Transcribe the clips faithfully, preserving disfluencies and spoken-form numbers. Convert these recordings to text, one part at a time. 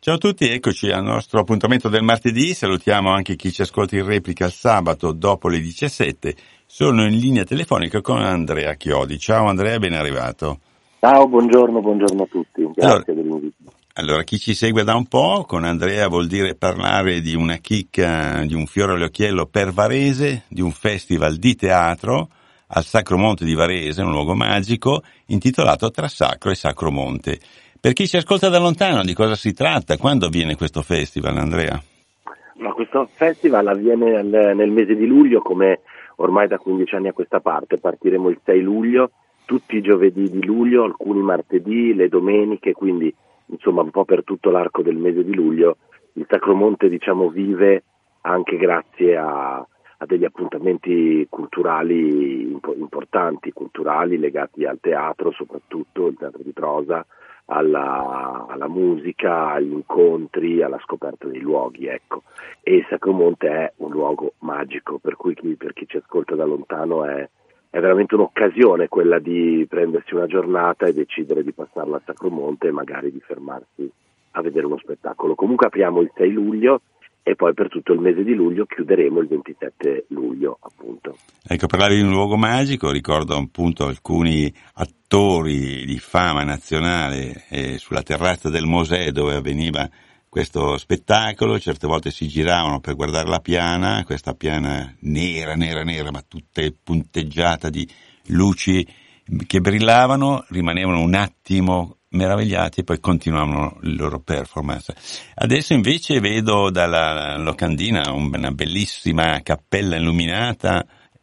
Ciao a tutti, eccoci al nostro appuntamento del martedì. Salutiamo anche chi ci ascolta in replica il sabato dopo le diciassette. Sono in linea telefonica con Andrea Chiodi. Ciao Andrea, ben arrivato. Ciao, buongiorno, buongiorno a tutti. Grazie allora, dell'invito. Allora, chi ci segue da un po', con Andrea vuol dire parlare di una chicca, di un fiore all'occhiello per Varese, di un festival di teatro al Sacro Monte di Varese, un luogo magico, intitolato Tra Sacro e Sacro Monte. Per chi ci ascolta da lontano, di cosa si tratta? Quando avviene questo festival, Andrea? Ma questo festival avviene nel, nel mese di luglio, come ormai da quindici anni a questa parte. Partiremo il sei luglio, tutti i giovedì di luglio, alcuni martedì, le domeniche, quindi insomma un po' per tutto l'arco del mese di luglio. Il Sacro Monte, diciamo, vive anche grazie a, a degli appuntamenti culturali impo- importanti, culturali legati al teatro, soprattutto il teatro di prosa, alla, alla musica, agli incontri, alla scoperta dei luoghi, ecco. E il Sacro Monte è un luogo magico, per cui chi, per chi ci ascolta da lontano è, è veramente un'occasione quella di prendersi una giornata e decidere di passarla al Sacro Monte e magari di fermarsi a vedere uno spettacolo. Comunque apriamo il sei luglio e poi per tutto il mese di luglio chiuderemo il ventisette luglio, appunto. Ecco, parlavi di un luogo magico, ricordo appunto alcuni attori di fama nazionale eh, sulla terrazza del Mosè dove avveniva questo spettacolo, certe volte si giravano per guardare la piana, questa piana nera, nera, nera, ma tutta punteggiata di luci che brillavano, rimanevano un attimo meravigliati e poi continuavano le loro performance. Adesso invece vedo dalla locandina una bellissima cappella illuminata,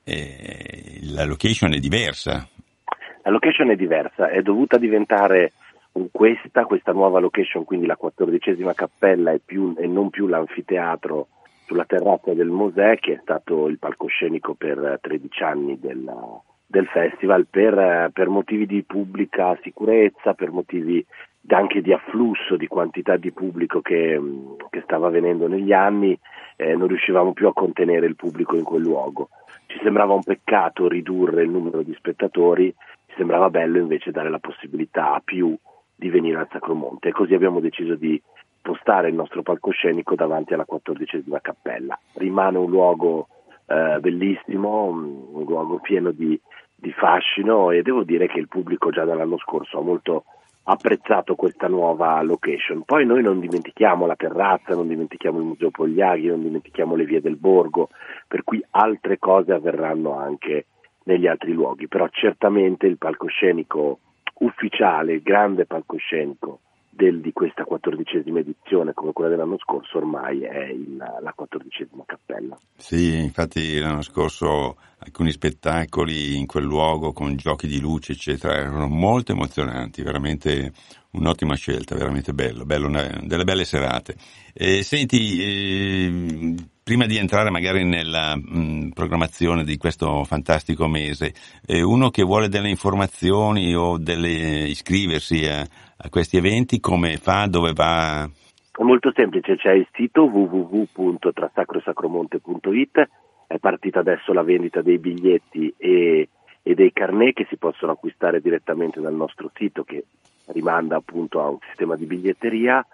e la location è diversa. La location è diversa, è dovuta diventare questa, questa nuova location, quindi la quattordicesima cappella e, più, e non più l'anfiteatro sulla terrazza del Mosè, che è stato il palcoscenico per tredici anni della del festival, per, per motivi di pubblica sicurezza, per motivi anche di afflusso, di quantità di pubblico che, che stava avvenendo negli anni, eh, non riuscivamo più a contenere il pubblico in quel luogo. Ci sembrava un peccato ridurre il numero di spettatori, ci sembrava bello invece dare la possibilità a più di venire al Sacro Monte, e così abbiamo deciso di spostare il nostro palcoscenico davanti alla quattordicesima cappella. Rimane un luogo eh, bellissimo, un, un luogo pieno di di fascino, e devo dire che il pubblico già dall'anno scorso ha molto apprezzato questa nuova location. Poi noi non dimentichiamo la terrazza, non dimentichiamo il Museo Pogliaghi, non dimentichiamo le vie del borgo, per cui altre cose avverranno anche negli altri luoghi, però certamente il palcoscenico ufficiale, il grande palcoscenico del, di questa quattordicesima edizione, come quella dell'anno scorso, ormai è il, la quattordicesima cappella. Sì, infatti l'anno scorso alcuni spettacoli in quel luogo con giochi di luce eccetera erano molto emozionanti, veramente un'ottima scelta, veramente bello, bello una, delle belle serate. E senti, eh, prima di entrare magari nella mh, programmazione di questo fantastico mese, eh, uno che vuole delle informazioni o delle iscriversi a, a questi eventi, come fa, dove va? È molto semplice, c'è il sito w w w punto tra sacro e sacromonte punto i t, è partita adesso la vendita dei biglietti e, e dei carnet che si possono acquistare direttamente dal nostro sito, che rimanda appunto a un sistema di biglietteria.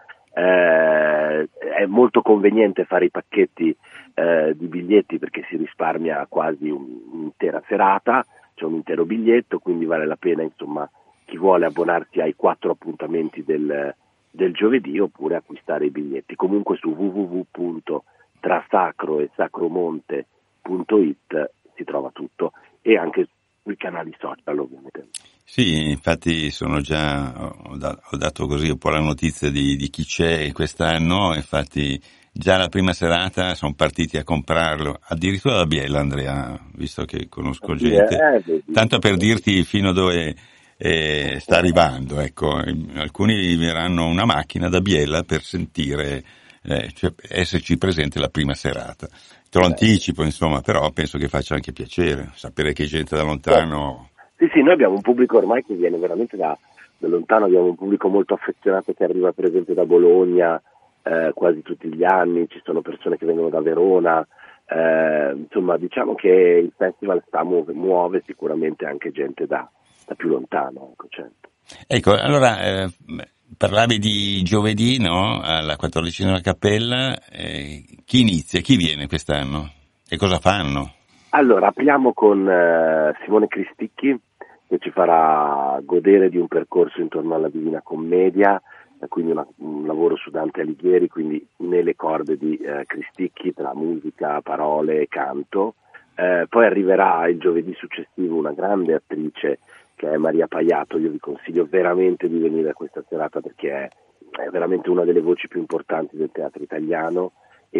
Eh, è molto conveniente fare i pacchetti eh, di biglietti perché si risparmia quasi un, un'intera serata, c'è un intero biglietto, quindi vale la pena, insomma, chi vuole abbonarsi ai quattro appuntamenti del del giovedì oppure acquistare i biglietti. Comunque su w w w punto tra sacro e sacromonte punto i t si trova tutto, e anche sui canali social ovviamente. Sì, infatti sono già, ho, da, ho dato così un po' la notizia di, di chi c'è quest'anno, infatti già la prima serata sono partiti a comprarlo, addirittura da Biella, Andrea, visto che conosco gente, eh, tanto per dirti fino dove eh, sta arrivando, ecco, alcuni verranno una macchina da Biella per sentire, eh, cioè esserci presente la prima serata. Te lo anticipo, insomma, però penso che faccia anche piacere sapere che gente da lontano. Sì, sì, noi abbiamo un pubblico ormai che viene veramente da, da lontano, abbiamo un pubblico molto affezionato che arriva per esempio da Bologna eh, quasi tutti gli anni, ci sono persone che vengono da Verona, eh, insomma diciamo che il festival sta muove, muove sicuramente anche gente da, da più lontano, ecco, certo. Ecco, allora eh, Parlavi di giovedì, no? Alla quattordicesima Cappella. Eh, chi inizia? Chi viene quest'anno? E cosa fanno? Allora, apriamo con eh, Simone Cristicchi, che ci farà godere di un percorso intorno alla Divina Commedia, eh, quindi una, un lavoro su Dante Alighieri, quindi nelle corde di eh, Cristicchi, tra musica, parole e canto. Eh, poi arriverà il giovedì successivo una grande attrice che è Maria Paiato. Io vi consiglio veramente di venire a questa serata perché è, è veramente una delle voci più importanti del teatro italiano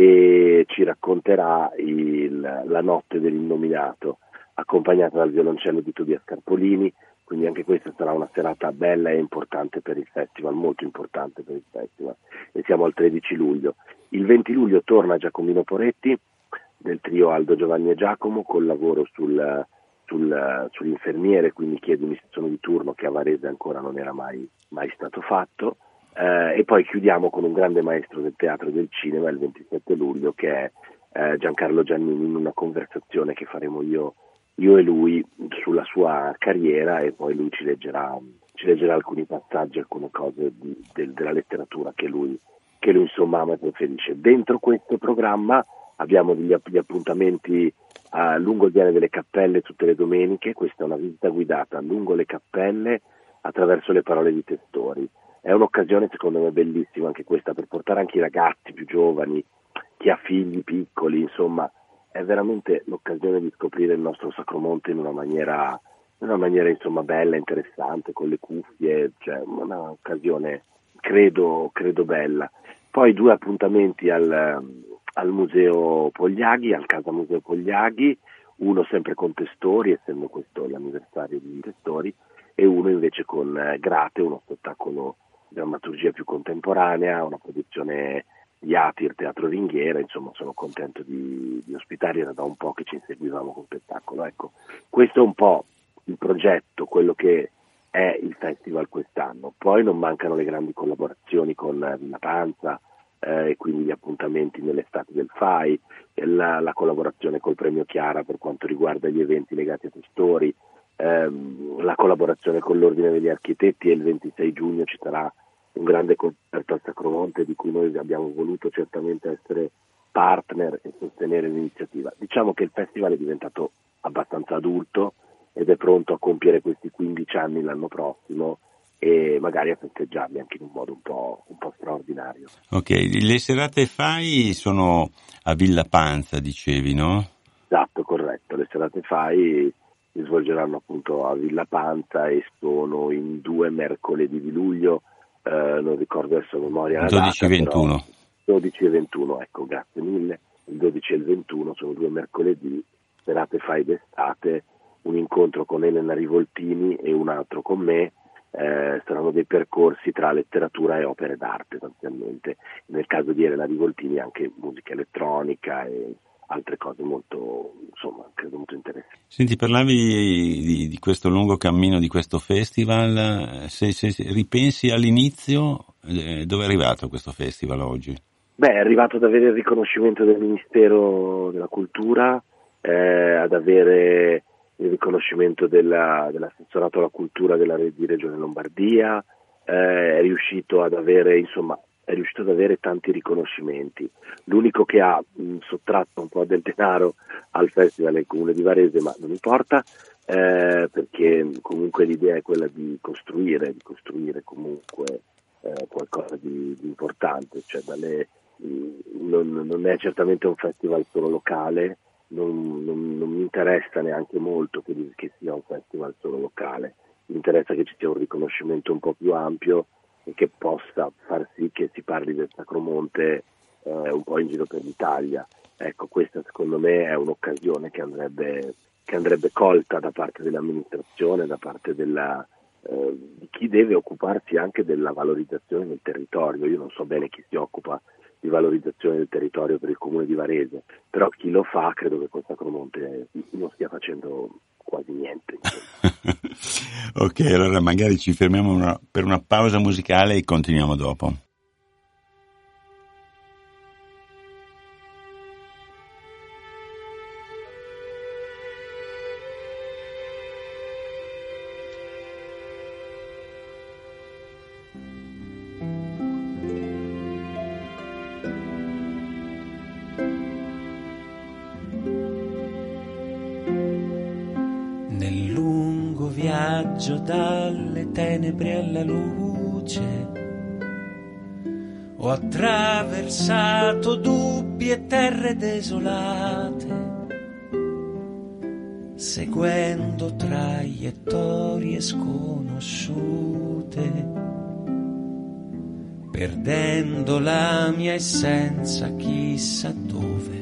e ci racconterà il, la notte dell'innominato, accompagnata dal violoncello di Tobia Scarpolini, quindi anche questa sarà una serata bella e importante per il festival, molto importante per il festival, e siamo al tredici luglio. Il venti luglio torna Giacomino Poretti del trio Aldo, Giovanni e Giacomo col lavoro sul Sul, sull'infermiere, quindi chiedimi se sono di turno, che a Varese ancora non era mai, mai stato fatto, eh, e poi chiudiamo con un grande maestro del teatro e del cinema il ventisette luglio che è eh, Giancarlo Giannini, in una conversazione che faremo io, io e lui sulla sua carriera, e poi lui ci leggerà, ci leggerà alcuni passaggi, alcune cose di, del, della letteratura che lui, che lui insomma ama e preferisce. Dentro questo programma abbiamo degli, gli appuntamenti a lungo il Viale delle Cappelle tutte le domeniche. Questa è una visita guidata lungo le cappelle attraverso le parole di Testori. È un'occasione secondo me bellissima anche questa per portare anche i ragazzi più giovani, chi ha figli piccoli, insomma è veramente l'occasione di scoprire il nostro Sacromonte in una maniera, in una maniera insomma bella, interessante, con le cuffie, cioè una occasione credo, credo bella. Poi due appuntamenti al al Museo Pogliaghi, al Casa Museo Pogliaghi, uno sempre con Testori, essendo questo l'anniversario di Testori, e uno invece con eh, Grate, uno spettacolo di drammaturgia più contemporanea, una produzione di Atir, Teatro Ringhiera. Insomma sono contento di, di ospitare, era da un po' che ci inseguivamo con spettacolo. Ecco, questo è un po' il progetto, quello che è il festival quest'anno. Poi non mancano le grandi collaborazioni con eh, Villa Panza, Eh, e quindi gli appuntamenti nell'estate del F A I, la, la collaborazione col Premio Chiara per quanto riguarda gli eventi legati a Testori, ehm, la collaborazione con l'Ordine degli Architetti, e il ventisei giugno ci sarà un grande concerto al Sacromonte di cui noi abbiamo voluto certamente essere partner e sostenere l'iniziativa. Diciamo che il festival è diventato abbastanza adulto ed è pronto a compiere questi quindici anni l'anno prossimo, e magari a festeggiarli anche in un modo un po', un po' straordinario. Ok, le serate F A I sono a Villa Panza, dicevi, no? Esatto, corretto. Le serate F A I si svolgeranno appunto a Villa Panza e sono in due mercoledì di luglio, eh, non ricordo adesso a memoria la dodici e data, ventuno. però dodici e ventuno, ecco, grazie mille. Il dodici e il ventuno sono due mercoledì, serate F A I d'estate, un incontro con Elena Rivoltini e un altro con me. Eh, saranno dei percorsi tra letteratura e opere d'arte essenzialmente. Nel caso di Elena Rivoltini anche musica elettronica e altre cose molto, insomma, credo molto interessanti. Senti, parlavi di, di questo lungo cammino di questo festival, se, se, se ripensi all'inizio, eh, dove è arrivato questo festival oggi? Beh, è arrivato ad avere il riconoscimento del Ministero della Cultura, eh, ad avere il riconoscimento della, dell'assessorato alla cultura della di Regione Lombardia, eh, è riuscito ad avere, insomma, è riuscito ad avere tanti riconoscimenti. L'unico che ha mh, sottratto un po' del denaro al festival è il Comune di Varese, ma non importa, eh, perché comunque l'idea è quella di costruire, di costruire comunque eh, qualcosa di, di importante, cioè dalle, mh, non, non è certamente un festival solo locale. Non, non, non mi interessa neanche molto che, che sia un festival solo locale, mi interessa che ci sia un riconoscimento un po' più ampio e che possa far sì che si parli del Sacromonte eh, un po' in giro per l'Italia. Ecco, questa secondo me è un'occasione che andrebbe, che andrebbe colta da parte dell'amministrazione, da parte della, eh, di chi deve occuparsi anche della valorizzazione del territorio. Io non so bene chi si occupa di valorizzazione del territorio per il Comune di Varese, però chi lo fa credo che con Sacromonte non stia facendo quasi niente. Ok, allora magari ci fermiamo una, per una pausa musicale e continuiamo dopo. viaggio dalle tenebre alla luce. Ho attraversato dubbi e terre desolate, seguendo traiettorie sconosciute, perdendo la mia essenza chissà dove.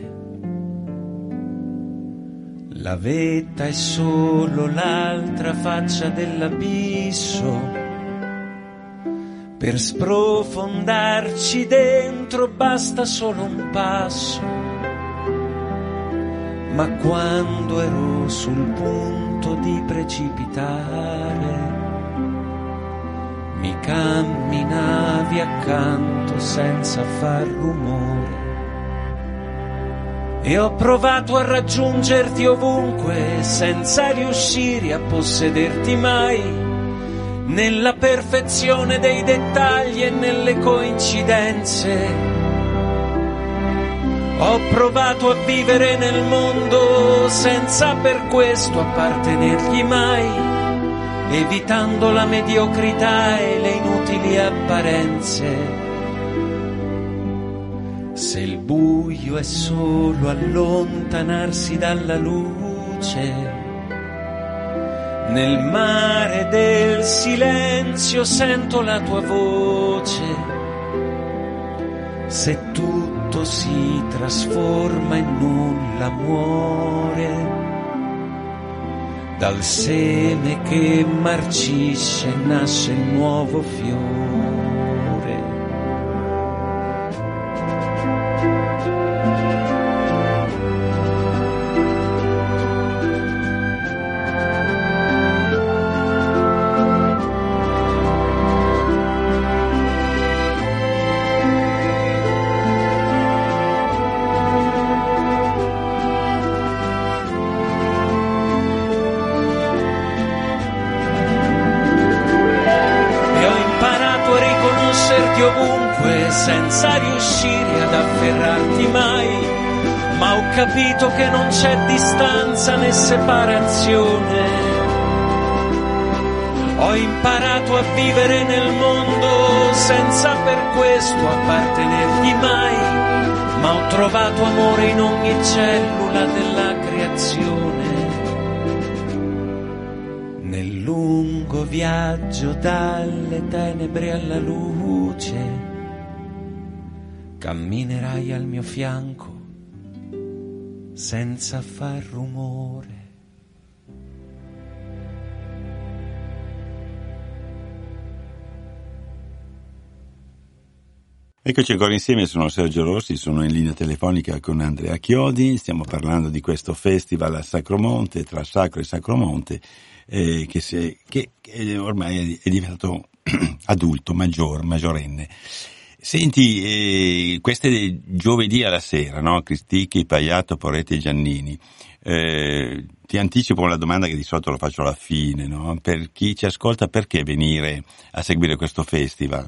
La vetta è solo l'altra faccia dell'abisso. Per sprofondarci dentro basta solo un passo. Ma quando ero sul punto di precipitare, mi camminavi accanto senza far rumore. E ho provato a raggiungerti ovunque senza riuscire a possederti mai, nella perfezione dei dettagli e nelle coincidenze. Ho provato a vivere nel mondo senza per questo appartenergli mai, evitando la mediocrità e le inutili apparenze. Se il buio è solo allontanarsi dalla luce, nel mare del silenzio sento la tua voce. Se tutto si trasforma e nulla muore, dal seme che marcisce nasce il nuovo fiore. Ovunque senza riuscire ad afferrarti mai, ma ho capito che non c'è distanza né separazione. Ho imparato a vivere nel mondo senza per questo appartenergli mai, ma ho trovato amore in ogni cellula della creazione. Nel lungo viaggio dalle tenebre alla luce, camminerai al mio fianco senza far rumore. Eccoci ancora insieme, sono Sergio Rossi, sono in linea telefonica con Andrea Chiodi, stiamo parlando di questo festival a Sacromonte, tra Sacro e Sacromonte, eh, che, si, che, che ormai è diventato adulto, maggior, maggiorenne. Senti, eh, queste giovedì alla sera, no? Cristicchi, Paiato, Poretti e Giannini. Eh, ti anticipo una domanda che di solito lo faccio alla fine, no? Per chi ci ascolta, perché venire a seguire questo festival?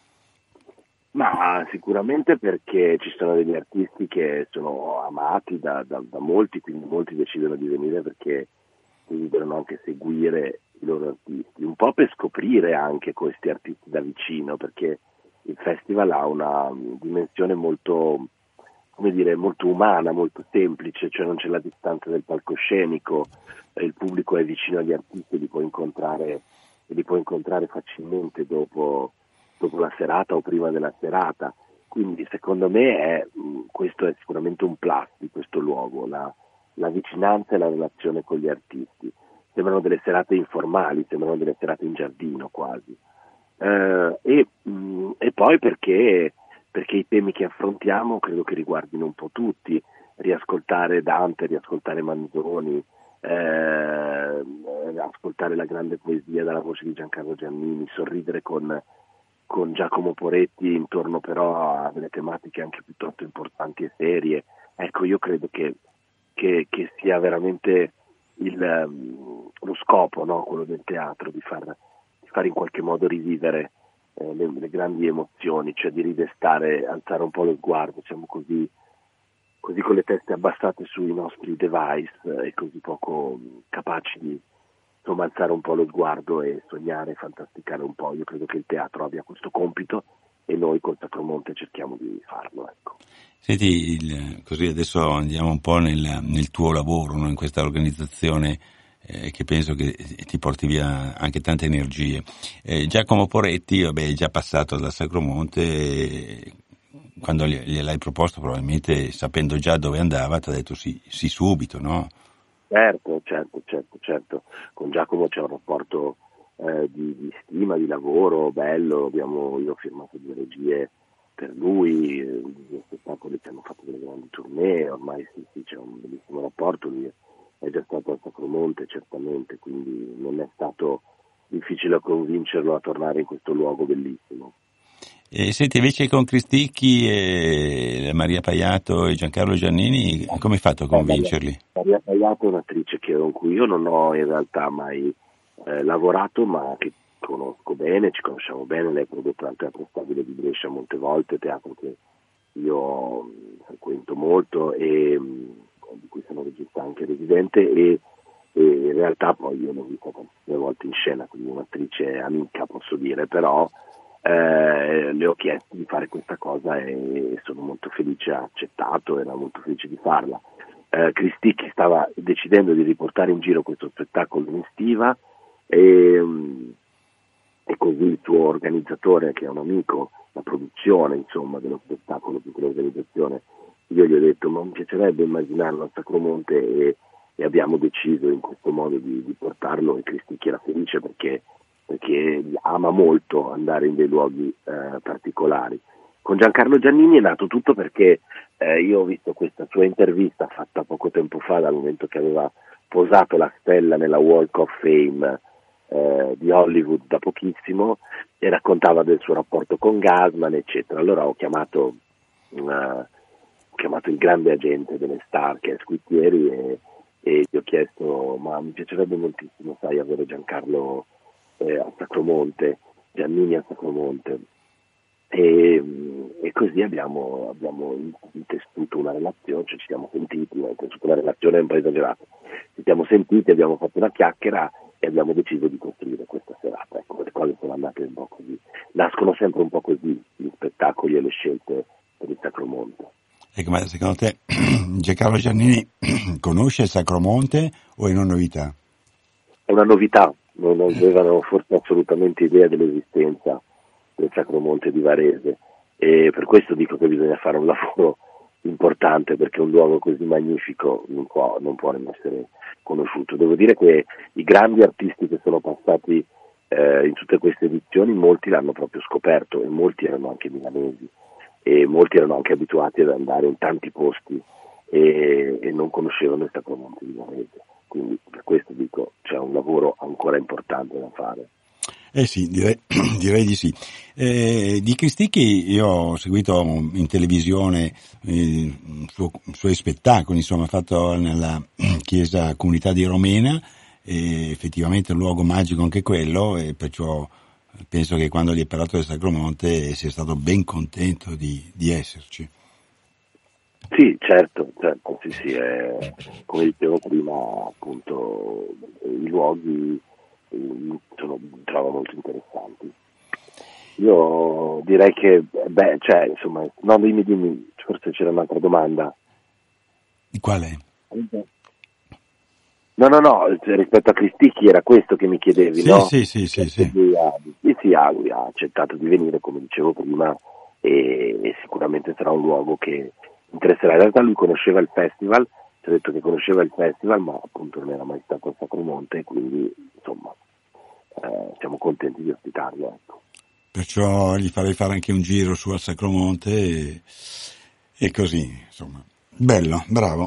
Ma sicuramente perché ci sono degli artisti che sono amati da, da, da molti, quindi molti decidono di venire perché desiderano anche seguire i loro artisti, un po' per scoprire anche questi artisti da vicino, perché il festival ha una dimensione molto, come dire, molto umana, molto semplice, cioè non c'è la distanza del palcoscenico, il pubblico è vicino agli artisti e li può incontrare, e li può incontrare facilmente dopo, dopo la serata o prima della serata. Quindi secondo me è, questo è sicuramente un plus di questo luogo, la, la vicinanza e la relazione con gli artisti. Sembrano delle serate informali, sembrano delle serate in giardino quasi. Uh, e, mh, e poi perché, perché i temi che affrontiamo credo che riguardino un po' tutti, riascoltare Dante, riascoltare Manzoni, eh, ascoltare la grande poesia dalla voce di Giancarlo Giannini, sorridere con, con Giacomo Poretti intorno però a delle tematiche anche piuttosto importanti e serie. Ecco, io credo che, che, che sia veramente il, um, lo scopo, no? Quello del teatro, di far fare in qualche modo rivivere eh, le, le grandi emozioni, cioè di ridestare, alzare un po' lo sguardo, siamo così, così con le teste abbassate sui nostri device eh, e così poco capaci di, insomma alzare un po' lo sguardo e sognare, fantasticare un po'. Io credo che il teatro abbia questo compito e noi col Sacromonte cerchiamo di farlo, ecco. Senti, il, così adesso andiamo un po' nel, nel tuo lavoro, no? In questa organizzazione eh, che penso che ti porti via anche tante energie. Eh, Giacomo Poretti, vabbè, è già passato dal Sacromonte, e quando gliel'hai proposto, probabilmente sapendo già dove andava, ti ha detto sì, sì subito, no? Certo, certo, certo, certo. Con Giacomo c'è un rapporto eh, di, di stima, di lavoro bello. Abbiamo, io ho firmato due regie per lui, eh, gli spettacoli che hanno fatto delle grandi tournée, ormai sì, sì, c'è un bellissimo rapporto. Lui è già stato al Sacromonte, certamente, quindi non è stato difficile convincerlo a tornare in questo luogo bellissimo. E senti, invece con Cristicchi e Maria Paiato e Giancarlo Giannini, come hai fatto a convincerli? Eh, Maria, Maria Paiato è un'attrice che, con cui io non ho in realtà mai eh, lavorato, ma che conosco bene, ci conosciamo bene. Lei ha prodotto al Teatro Stabile di Brescia molte volte, teatro che io mh, frequento molto e mh, di cui sono regista anche residente, e, e in realtà poi io l'ho vista tantissime volte in scena, quindi un'attrice amica, posso dire, però Eh, le ho chiesto di fare questa cosa e sono molto felice, ha accettato, era molto felice di farla. Eh, Cristicchi stava decidendo di riportare in giro questo spettacolo in estiva e, e così il suo organizzatore, che è un amico, la produzione insomma dello spettacolo, più che l'organizzazione, io gli ho detto ma mi piacerebbe immaginarlo a Sacromonte, e, e abbiamo deciso in questo modo di, di portarlo, e Cristicchi era felice perché perché ama molto andare in dei luoghi eh, particolari. Con Giancarlo Giannini è nato tutto perché eh, io ho visto questa sua intervista fatta poco tempo fa, dal momento che aveva posato la stella nella Walk of Fame eh, di Hollywood da pochissimo, e raccontava del suo rapporto con Gassman, eccetera. Allora ho chiamato, uh, ho chiamato il grande agente delle star, che è Squittieri, e, e gli ho chiesto ma mi piacerebbe moltissimo, sai, avere Giancarlo Eh, a Sacromonte, Giannini a Sacromonte, e, e così abbiamo, abbiamo intessuto una relazione, cioè ci siamo sentiti, intessuto una relazione è un po' esagerata, ci siamo sentiti, abbiamo fatto una chiacchiera e abbiamo deciso di costruire questa serata. Ecco, le cose sono andate un po' così, nascono sempre un po' così gli spettacoli e le scelte per il Sacromonte. Ecco, ma secondo te Giancarlo Giannini conosce il Sacromonte o è una novità? È una novità. Non avevano forse assolutamente idea dell'esistenza del Sacromonte di Varese, e per questo dico che bisogna fare un lavoro importante, perché un luogo così magnifico non può, non può non essere conosciuto. Devo dire che i grandi artisti che sono passati eh, in tutte queste edizioni, molti l'hanno proprio scoperto, e molti erano anche milanesi, e molti erano anche abituati ad andare in tanti posti e, e non conoscevano il Sacromonte di Varese. Quindi per questo dico c'è un lavoro ancora importante da fare. Eh sì, direi, direi di sì. Eh, di Cristicchi io ho seguito in televisione i suo, suoi spettacoli, insomma, fatto nella chiesa comunità di Romena, e effettivamente è un luogo magico anche quello, e perciò penso che quando gli hai parlato del Sacromonte sia stato ben contento di, di esserci. Sì, certo, certo, sì, sì, è, come dicevo prima, appunto, i luoghi eh, sono, trovo molto interessanti. Io direi che, beh, cioè, insomma, no, dimmi, dimmi, forse c'era un'altra domanda. Qual è? No, no, no, rispetto a Cristicchi era questo che mi chiedevi, sì, no? Sì, sì, sì, sì. Lui ha, sì, ha, ha accettato di venire, come dicevo prima, e, e sicuramente sarà un luogo che interesserà. In realtà lui conosceva il festival, ci ha detto che conosceva il festival, ma appunto non era mai stato a Sacromonte, quindi insomma eh, siamo contenti di ospitarlo, ecco. Perciò gli farei fare anche un giro su al Sacromonte e, e così, insomma. Bello, bravo.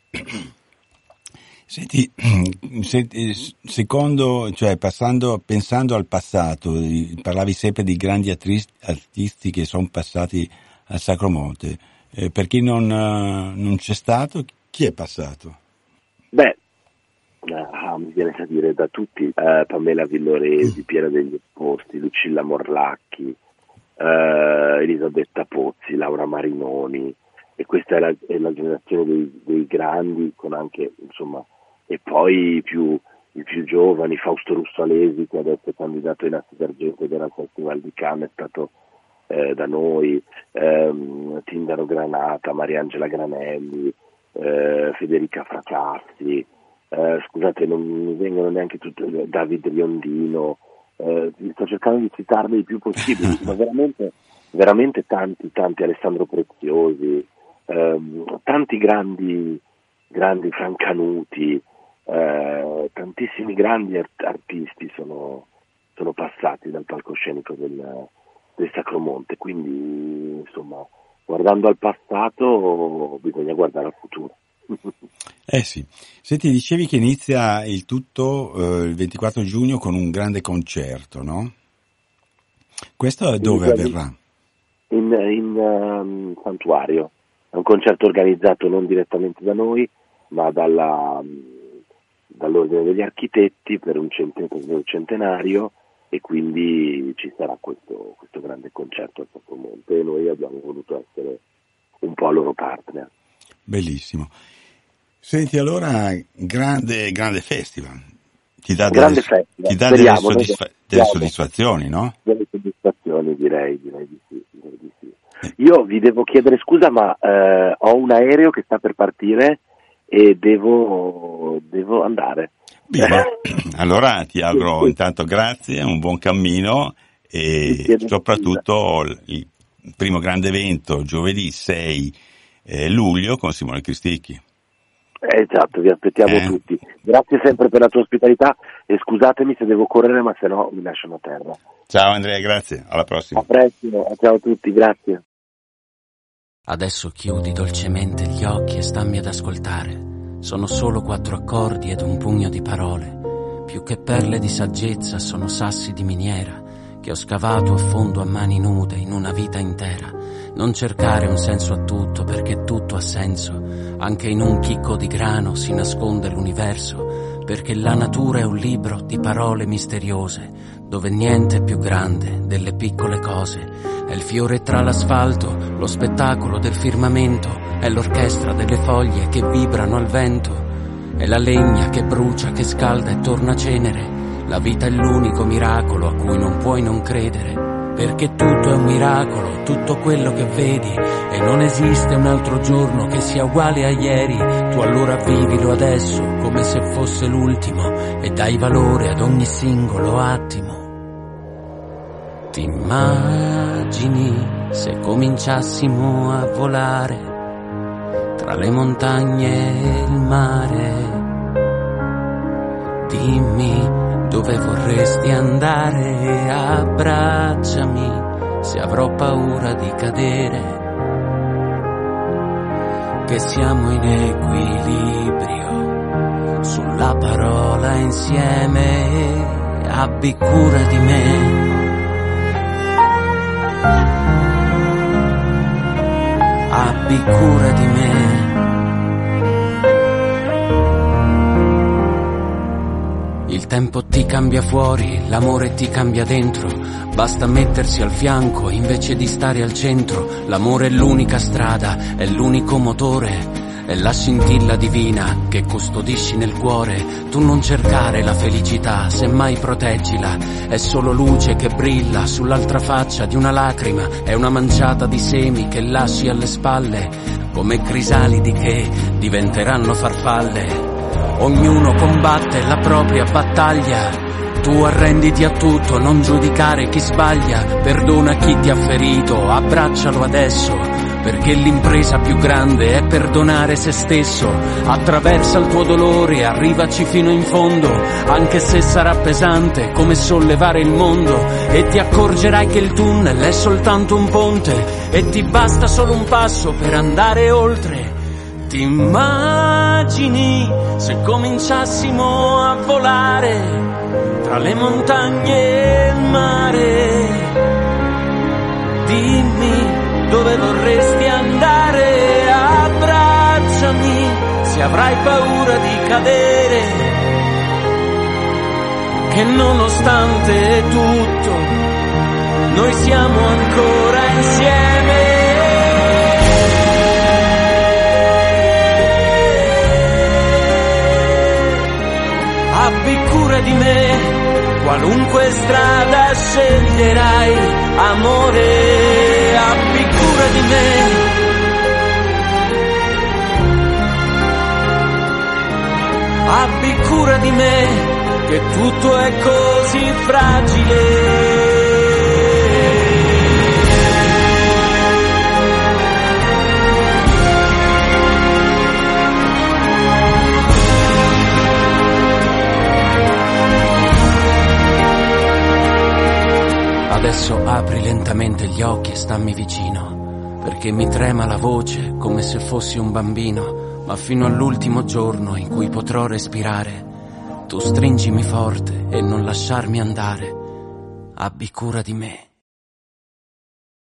Senti, senti, secondo, cioè passando, pensando al passato, parlavi sempre di grandi artisti che sono passati al Sacromonte. Eh, per chi non, non c'è stato, chi è passato? Beh, ah, mi viene da dire da tutti, eh, Pamela Villoresi, mm. Piera degli Opposti, Lucilla Morlacchi, eh, Elisabetta Pozzi, Laura Marinoni, e questa è la, è la generazione dei, dei grandi, con anche, insomma, e poi più i più giovani, Fausto Russalesi, che adesso è candidato in Assi d'Argento del Festival di Cannes, è stato eh, da noi, ehm, Tindaro Granata, Mariangela Granelli, eh, Federica Fracassi, eh, scusate non mi vengono neanche tutti, David Riondino, eh, sto cercando di citarli il più possibile, ma veramente, veramente tanti, tanti, Alessandro Preziosi, ehm, tanti grandi, grandi Francanuti, eh, tantissimi grandi art- artisti sono, sono passati dal palcoscenico del, del Sacromonte, quindi insomma guardando al passato bisogna guardare al futuro. Eh sì. Senti, dicevi che inizia il tutto eh, il ventiquattro giugno con un grande concerto, no? Questo dove in, avverrà? In, in um, Santuario. È un concerto organizzato non direttamente da noi, ma dalla, dall'Ordine degli Architetti per un centenario, centenario, e quindi ci sarà questo, questo grande concerto a Sacromonte e noi abbiamo voluto essere un po' loro partner. Bellissimo. Senti, allora, grande, grande festival. Ti dà grande delle, festival. ti dà Speriamo, delle, soddisfa- delle soddisfazioni, no? Delle soddisfazioni, direi, direi di sì. Direi di sì. Io vi devo chiedere scusa, ma eh, ho un aereo che sta per partire e devo, devo andare. Bene. Allora ti auguro intanto grazie, un buon cammino e soprattutto il primo grande evento giovedì sei eh, luglio con Simone Cristicchi. Eh, esatto, vi aspettiamo eh. tutti. Grazie sempre per la tua ospitalità e scusatemi se devo correre, ma se no mi lasciano a terra. Ciao Andrea, grazie, alla prossima. A presto, ciao a tutti, grazie. Adesso chiudi dolcemente gli occhi e stammi ad ascoltare. Sono solo quattro accordi ed un pugno di parole. Più che perle di saggezza sono sassi di miniera che ho scavato a fondo a mani nude in una vita intera. Non cercare un senso a tutto, perché tutto ha senso. Anche in un chicco di grano si nasconde l'universo, perché la natura è un libro di parole misteriose, dove niente è più grande delle piccole cose. È il fiore tra l'asfalto, lo spettacolo del firmamento, è l'orchestra delle foglie che vibrano al vento, è la legna che brucia, che scalda e torna cenere. La vita è l'unico miracolo a cui non puoi non credere, perché tutto è un miracolo, tutto quello che vedi, e non esiste un altro giorno che sia uguale a ieri. Tu allora vivilo adesso come se fosse l'ultimo e dai valore ad ogni singolo attimo. Ti immagini se cominciassimo a volare tra le montagne e il mare? Dimmi dove vorresti andare, abbracciami se avrò paura di cadere, che siamo in equilibrio sulla parola insieme, abbi cura di me. Abbi cura di me. Il tempo ti cambia fuori, l'amore ti cambia dentro, basta mettersi al fianco invece di stare al centro. L'amore è l'unica strada, è l'unico motore, è la scintilla divina che custodisci nel cuore. Tu non cercare la felicità, semmai proteggila, è solo luce che brilla sull'altra faccia di una lacrima, è una manciata di semi che lasci alle spalle, come crisalidi che diventeranno farfalle. Ognuno combatte la propria battaglia, tu arrenditi a tutto, non giudicare chi sbaglia, perdona chi ti ha ferito, abbraccialo adesso, perché l'impresa più grande è perdonare se stesso. Attraversa il tuo dolore e arrivaci fino in fondo, anche se sarà pesante come sollevare il mondo, e ti accorgerai che il tunnel è soltanto un ponte e ti basta solo un passo per andare oltre. Ti immagini se cominciassimo a volare tra le montagne e il mare? Dimmi dove vorresti andare, abbracciami se avrai paura di cadere, che nonostante tutto noi siamo ancora insieme. Abbi quale strada sceglierai, amore, abbi cura di me. Abbi cura di me, che tutto è così fragile. Adesso apri lentamente gli occhi e stammi vicino, perché mi trema la voce come se fossi un bambino, ma fino all'ultimo giorno in cui potrò respirare, tu stringimi forte e non lasciarmi andare. Abbi cura di me.